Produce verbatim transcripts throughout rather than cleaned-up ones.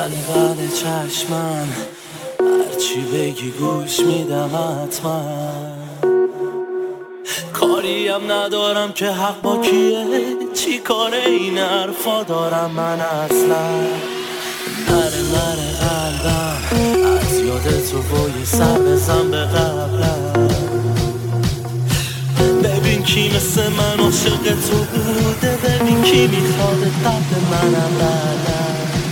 بله بله چشمم، هرچی بگی گوش میدم حتما. کاریم ندارم که حق با کیه، چی کار این حرفا دارم من اصلا. نره نره قلبم از یاد تو و یه سر بزن به قبلم. ببین کی مثل من عاشق تو بوده، ببین کی میخواد قبل منم بردم.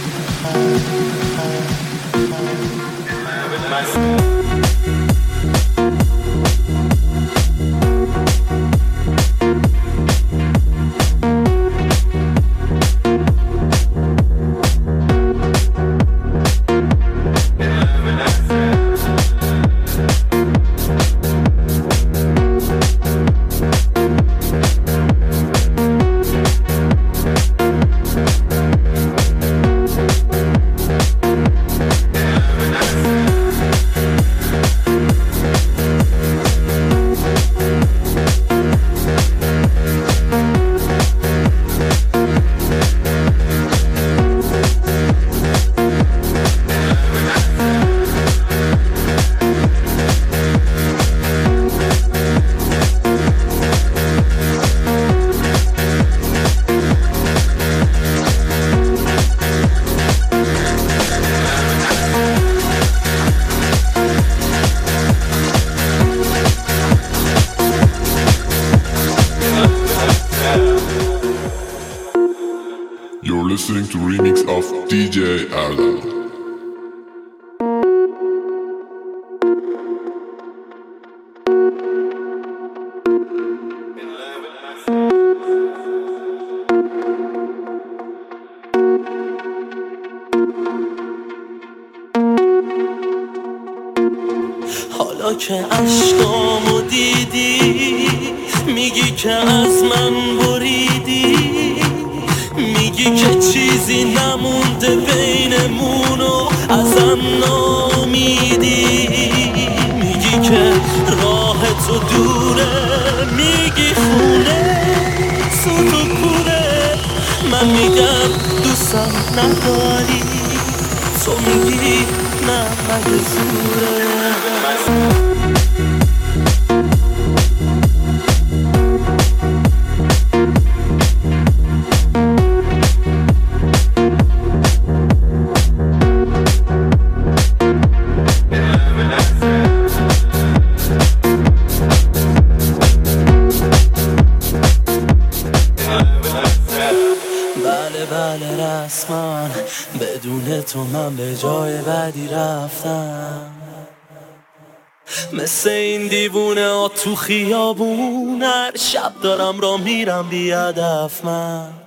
You're listening to remix of دی جی Erlan. حالا که عشقامو دیدی میگی که از من بریدی، میگی که چیزی نمونده بینمون و ازم نامیدی، میگی که راه تو دوره، میگی خونه سوت و کوره. من میگم دوستم نداری، تو میگی نه مگه زوره. بله بله رسما، بدون تو من به جای بدی رفتم. مثل این دیوونه ها تو خیابون، هر شب دارم را میرم بی هدف من.